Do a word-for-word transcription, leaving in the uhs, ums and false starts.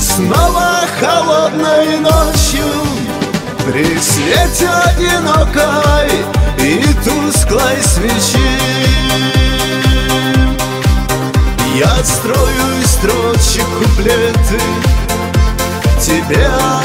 снова холодной ночью, при свете одинокой и тусклой свечи, я строю из строчек куплеты тебе